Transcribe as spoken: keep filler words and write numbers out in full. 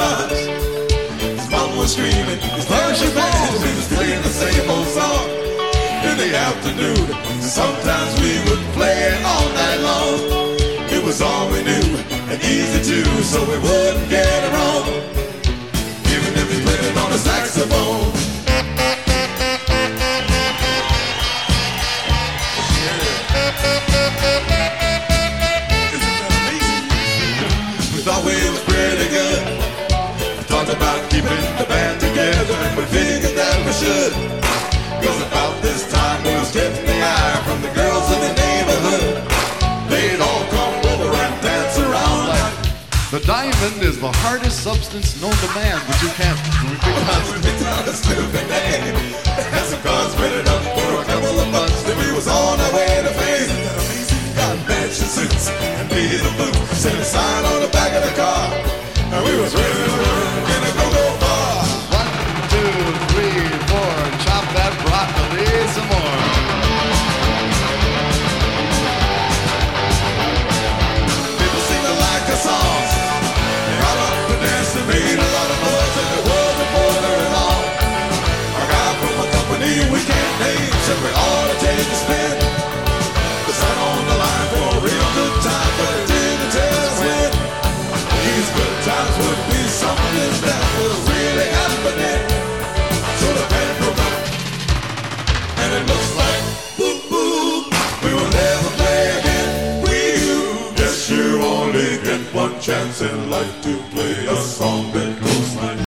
lunch. His mom was screaming, his lunch was bad. He was playing the same old song in the afternoon. Sometimes we would play it all night long. It was all we knew and easy too, so we wouldn't get it wrong. Even if he played it on a saxophone. Thought we was pretty good. We talked about keeping the band together, and we figured that we should. Cause about this time we was getting the eye from the girls in the neighborhood. They'd all come over and dance around like. The diamond is the hardest substance known to man, but you can't. We picked out We picked out a stupid name. Had some cards printed up for a couple of bucks. Then we was on our way to fame. Got mansion suits and diesel boots. Sent a sign on the back of the car, and we was ready to work in a go-go bar. one, two, three, four, chop that broccoli some more. People seem to like the songs. They got up and danced and made a lot of noise, and it wasn't for very long. Our guy from a company we can't name said we ought to take a spin. We sat on the line for a real good time, but it didn't tell us when. These good times would be something that was really happening. So the band broke up, and it looks like whoop whoop, we will never play again. We you, yes you only get one chance in life to play a song that